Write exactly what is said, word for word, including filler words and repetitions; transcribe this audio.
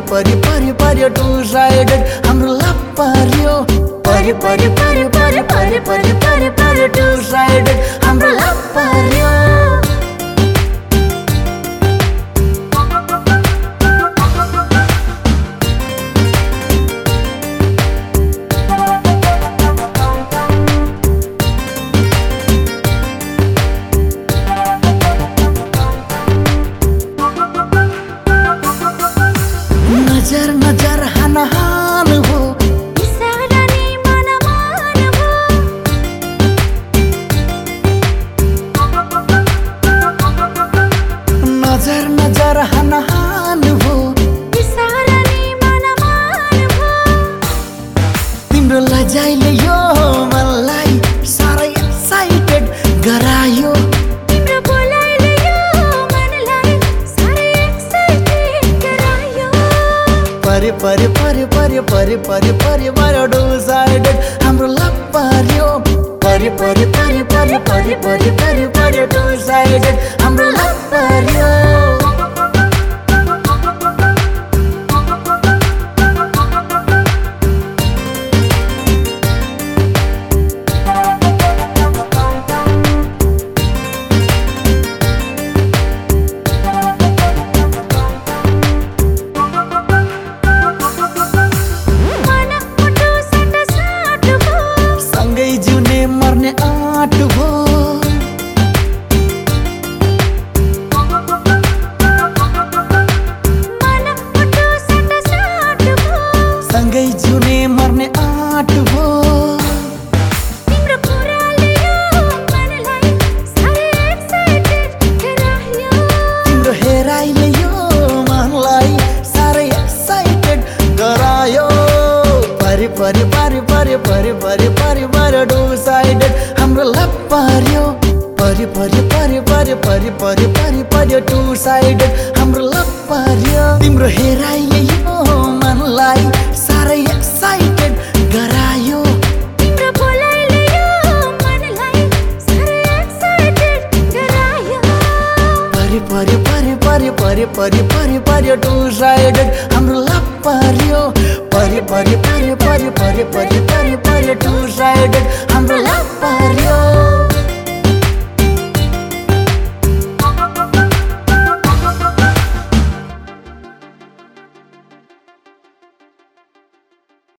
परि परि पर्यो टु साइडेड हाम्रो लभ पर्यो परि परि परि परि परि परि परि पर्यो टु साइडेड हाम्रो लभ पर्यो नजर नजर हान हान हो इशारा नि मन मान हो नजर नजर हान हान हो इशारा नि मन मान हो तिम्रो लजाइले यो मनलाई साह्रै एक्साइटेड गरायो तिम्रो बोलाइले यो मनलाई साह्रै एक्साइटेड गरायो परि परि परि परि परि परि परि पर्यो टु साइडेड हाम्रो लभ पर्यो परि परि परि परि परि परि परि पर्यो टु साइडेड हाम्रो लभ पर्यो सँगै जिउने मर्ने आँट भो सँगै जिउने मर्ने आँट भो तिम्रो कुराले यो मनलाई साह्रै एक्साइटेड गरायो तिम्रो हेराइले यो मनलाई साह्रै एक्साइटेड गरायो परि परि परि परि परि परि परि पर्यो टु साइडेड हाम्रो लभ पर्यो परि परि परि परि परि परि परि पर्यो टु साइडेड हाम्रो लभ पर्यो तिम्रो हेराइले यो मनलाई साह्रै एक्साइटेड गरायो तिम्रो बोलाइले यो मनलाई साह्रै एक्साइटेड गरायो परि परि परि परि परि परि परि पर्यो टु साइडेड हाम्रो लभ पर्यो परि परि परि परि परि परि परि पर्यो टु साइडेड हाम्रो